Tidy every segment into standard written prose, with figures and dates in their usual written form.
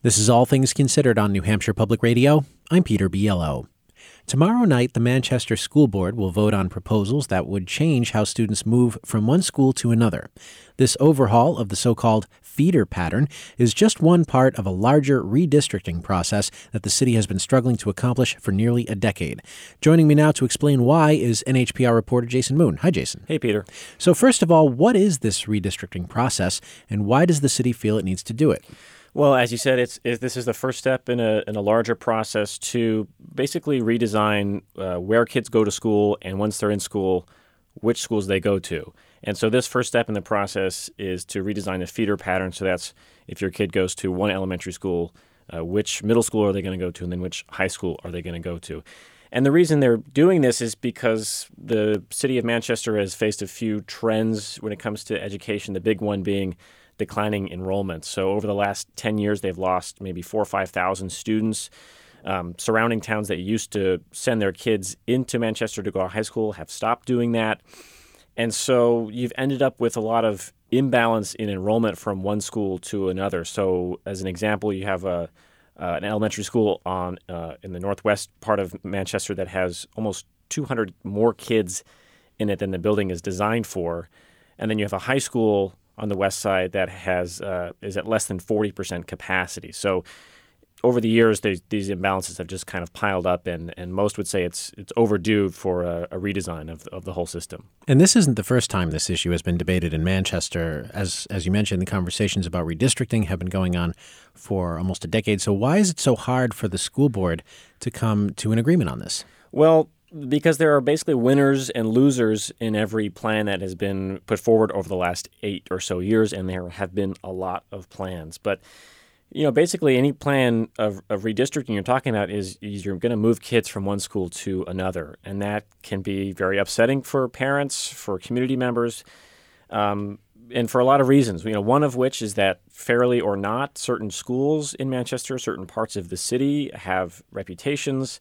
This is All Things Considered on New Hampshire Public Radio. I'm Peter Biello. Tomorrow night, the Manchester School Board will vote on proposals that would change how students move from one school to another. This overhaul of the so-called feeder pattern is just one part of a larger redistricting process that the city has been struggling to accomplish for nearly a decade. Joining me now to explain why is NHPR reporter Jason Moon. Hi, Jason. Hey, Peter. So first of all, what is this redistricting process, and why does the city feel it needs to do it? Well, as you said, this is the first step in a larger process to basically redesign where kids go to school, and once they're in school, which schools they go to. And so this first step in the process is to redesign the feeder pattern. So that's if your kid goes to one elementary school, which middle school are they going to go to, and then which high school are they going to go to. And the reason they're doing this is because the city of Manchester has faced a few trends when it comes to education, the big one being declining enrollment. So over the last 10 years, they've lost maybe 4,000 or 5,000 students. Surrounding towns that used to send their kids into Manchester to go to high school have stopped doing that. And so you've ended up with a lot of imbalance in enrollment from one school to another. So as an example, you have an elementary school in the northwest part of Manchester that has almost 200 more kids in it than the building is designed for. And then you have a high school on the west side that is at less than 40% capacity. So over the years, these imbalances have just kind of piled up, and most would say it's overdue for a redesign of the whole system. And this isn't the first time this issue has been debated in Manchester. As you mentioned, the conversations about redistricting have been going on for almost a decade. So why is it so hard for the school board to come to an agreement on this? Well, because there are basically winners and losers in every plan that has been put forward over the last 8 or so years, and there have been a lot of plans. But, basically any plan of redistricting you're talking about is you're going to move kids from one school to another, and that can be very upsetting for parents, for community members, and for a lot of reasons. One of which is that, fairly or not, certain schools in Manchester, certain parts of the city have reputations.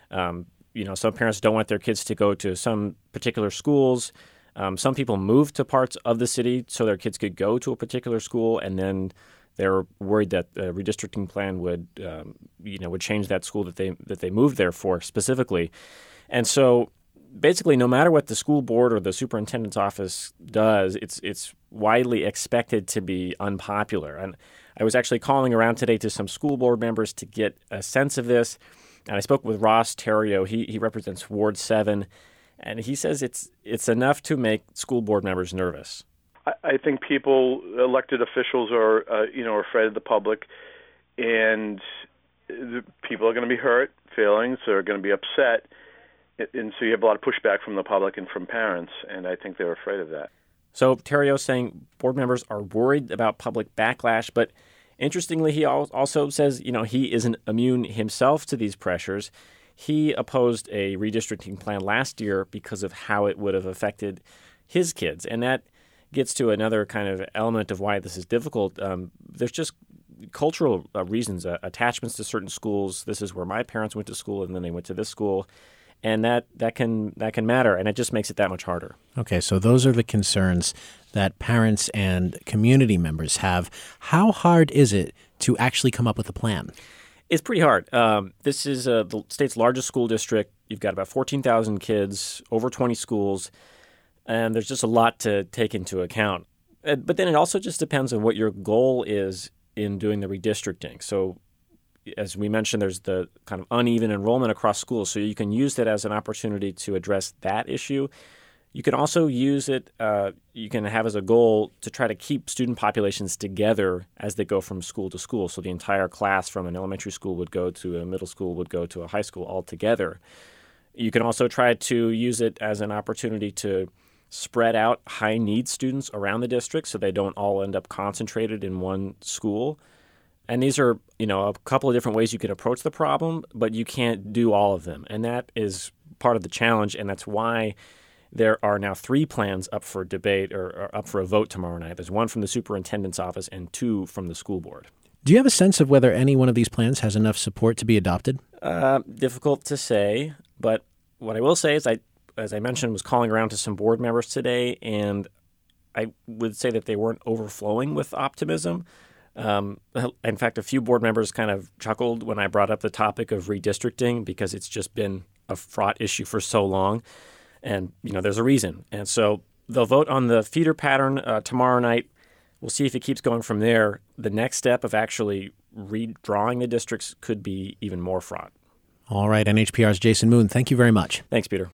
Some parents don't want their kids to go to some particular schools. Some people move to parts of the city so their kids could go to a particular school, and then they're worried that the redistricting plan would change that school that they moved there for specifically. And so, basically, no matter what the school board or the superintendent's office does, it's widely expected to be unpopular. And I was actually calling around today to some school board members to get a sense of this. And I spoke with Ross Terrio. He represents Ward 7, and he says it's enough to make school board members nervous. I think elected officials are afraid of the public, and the people are going to be hurt, feelings are going to be upset, and so you have a lot of pushback from the public and from parents, and I think they're afraid of that. So Terrio's saying board members are worried about public backlash, but interestingly, he also says, he isn't immune himself to these pressures. He opposed a redistricting plan last year because of how it would have affected his kids. And that gets to another kind of element of why this is difficult. There's just cultural reasons, attachments to certain schools. This is where my parents went to school, and then they went to this school. And that can matter, and it just makes it that much harder. Okay, so those are the concerns that parents and community members have. How hard is it to actually come up with a plan? It's pretty hard. This is the state's largest school district. You've got about 14,000 kids, over 20 schools, and there's just a lot to take into account. But then it also just depends on what your goal is in doing the redistricting. So as we mentioned, there's the kind of uneven enrollment across schools, so you can use that as an opportunity to address that issue. You can also use it, you can have as a goal to try to keep student populations together as they go from school to school. So the entire class from an elementary school would go to a middle school, would go to a high school all together. You can also try to use it as an opportunity to spread out high-need students around the district so they don't all end up concentrated in one school. And these are, a couple of different ways you can approach the problem, but you can't do all of them. And that is part of the challenge, and that's why there are now 3 plans up for debate or up for a vote tomorrow night. There's 1 from the superintendent's office and 2 from the school board. Do you have a sense of whether any one of these plans has enough support to be adopted? Difficult to say, but what I will say is as I mentioned, was calling around to some board members today, and I would say that they weren't overflowing with optimism. In fact, a few board members kind of chuckled when I brought up the topic of redistricting because it's just been a fraught issue for so long. And, there's a reason. And so they'll vote on the feeder pattern tomorrow night. We'll see if it keeps going from there. The next step of actually redrawing the districts could be even more fraught. All right, NHPR's Jason Moon, thank you very much. Thanks, Peter.